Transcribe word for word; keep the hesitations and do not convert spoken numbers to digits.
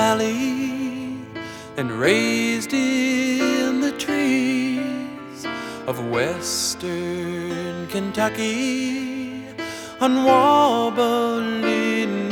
valley and raised in the trees of western Kentucky on wobbling